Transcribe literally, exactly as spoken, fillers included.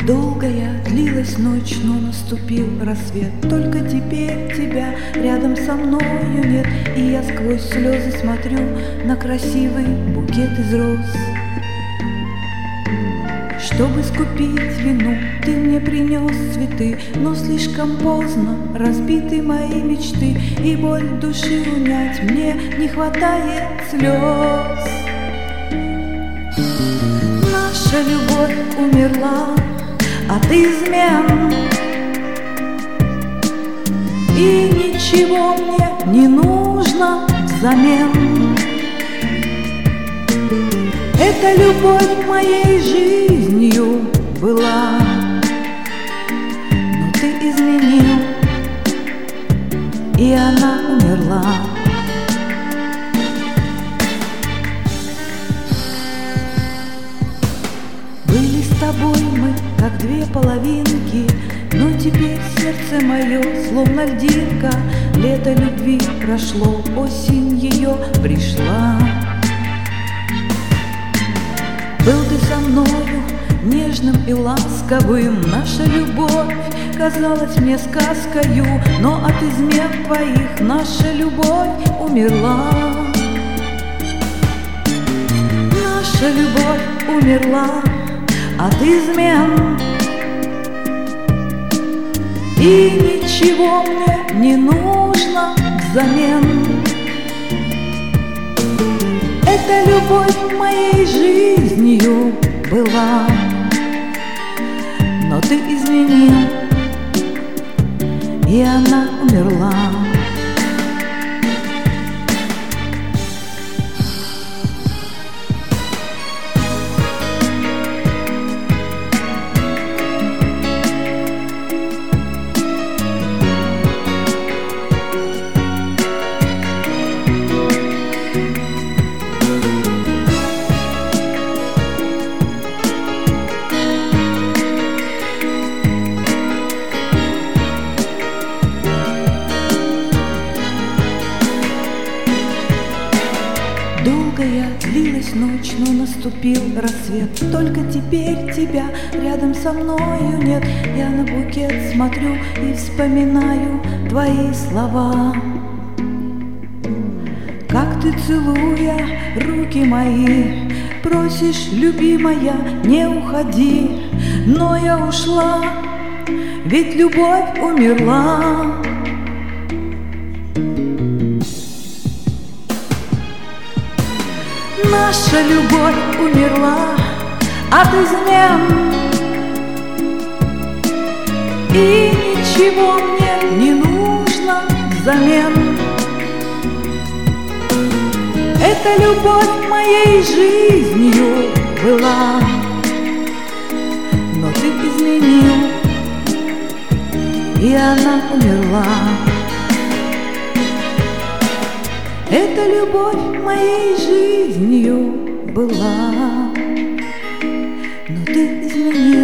Долгая длилась ночь, но наступил рассвет. Только теперь тебя рядом со мною нет, и я сквозь слезы смотрю на красивый букет из роз. Чтобы скупить вину, ты мне принес цветы, но слишком поздно разбиты мои мечты, и боль души унять мне не хватает слез. Наша любовь умерла от измен, и ничего мне не нужно взамен. Эта любовь моей жизнью была, но ты изменил, и она умерла. Были с тобой мы, как две половинки, но теперь сердце мое словно льдинка. Лето любви прошло, осень ее пришла. Был ты со мною нежным и ласковым, наша любовь казалась мне сказкою, но от измен твоих наша любовь умерла. Наша любовь умерла от измен, и ничего мне не нужно взамен. Эта любовь моей жизнью была, но ты изменил, и она умерла. Долгая длилась ночь, но наступил рассвет. Только теперь тебя рядом со мною нет. Я на букет смотрю и вспоминаю твои слова. Как ты, целуя руки мои, просишь, любимая, не уходи. Но я ушла, ведь любовь умерла. Наша любовь умерла от измен, и ничего мне не нужно взамен. Эта любовь моей жизнью была, но ты изменил, и она умерла. Эта любовь моей жизнью была, но ты изменил.